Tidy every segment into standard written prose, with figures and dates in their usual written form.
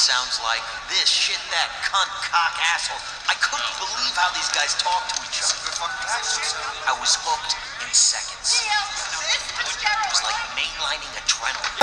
sounds like this, shit, that, cunt, cock, asshole. I couldn't believe how these guys talk to each other. I was hooked in seconds. It was like mainlining adrenaline.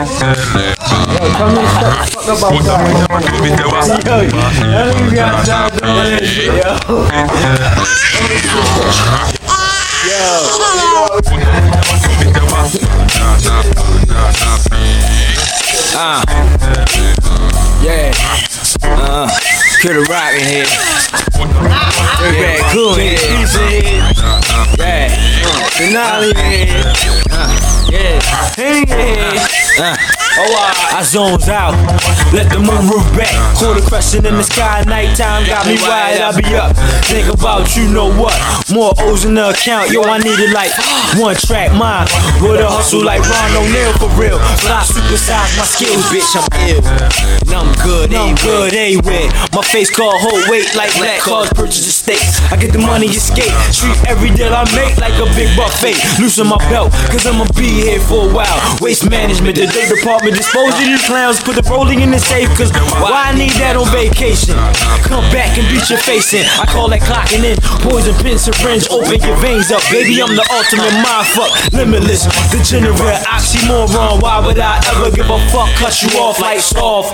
Kid Rock in here. Very cool in here. Yeah. Denali in here. Yeah. I zones out, let the moon roof back. Quarter crescent in the sky, nighttime got me wired. I be up, think about you know what. More O's in the account, yo, I need it like one track mind. With a hustle like Ron O'Neal for real. But I supersize my skills, bitch, I'm ill. And I'm good anywhere. My face called whole weight like that, cause purchase a steak. I get the money, escape. Treat every deal I make like a big buffet. Loosen my belt, cause I'ma be here for a while. Waste management, the dirt department. Dispose of these clowns, put the rolling in the safe. Cause why I need that on vacation? Come back and beat your face in. I call that clocking in. Poison pen syringe, open your veins up. Baby, I'm the ultimate mindfuck. Limitless, degenerate, oxymoron. Why would I ever give a fuck? Cut you off like soft.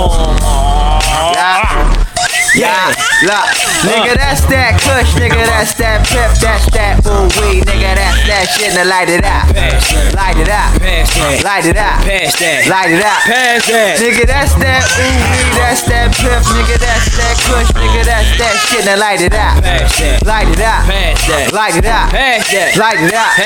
Yeah, look, nigga, that's that kush, nigga, that's that pep, that's that ooh wee, nigga, that's that shit, now light it up, light it up, light it up, light it up, nigga, that's that ooh wee, that's that pep, nigga, that's that kush, nigga, that's that shit, now light it up, light it up, light it up, light it up,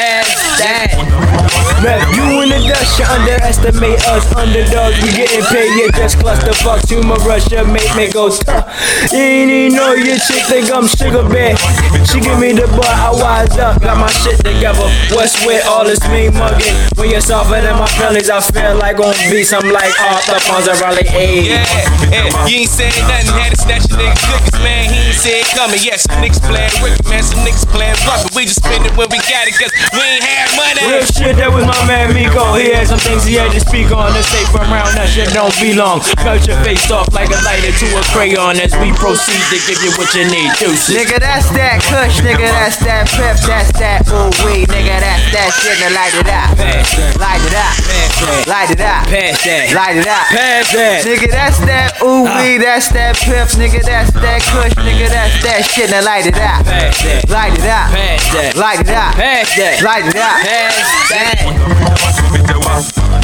Rep you in the dust, you underestimate us underdogs. We getting paid, yeah, just cluster fuck to my Russia, make go tough. You ain't even know your chick think I'm sugar bear. She give me the butt, I wise up, got my shit together. What's with all this mean mugging? When you're softer than my feelings, I feel like on beats. I'm like Arthur Fonzarelli, ayy. Yeah, you ain't saying nothing, had to snatch a nigga cookies, man. He ain't say it coming. Yeah, some niggas playing wicked, man. Some niggas playing rough, but we just spend it when we got it, cause we ain't had money. Real shit, that was my man Miko. He had some things he had to speak on. The safe from around that shit don't be long. Melt your face off like a lighter to a crayon as we proceed to give you what you need. Deuces. Nigga, that's that kush, nigga, that's that pep, that's that ooh wee, nigga, that's that shit, now light it up, light it up, light it up, light it up, nigga, that's that ooh wee, that's that pep, nigga, that's that kush, nigga, that's that shit, now light it up, light it up, light it up, light it up,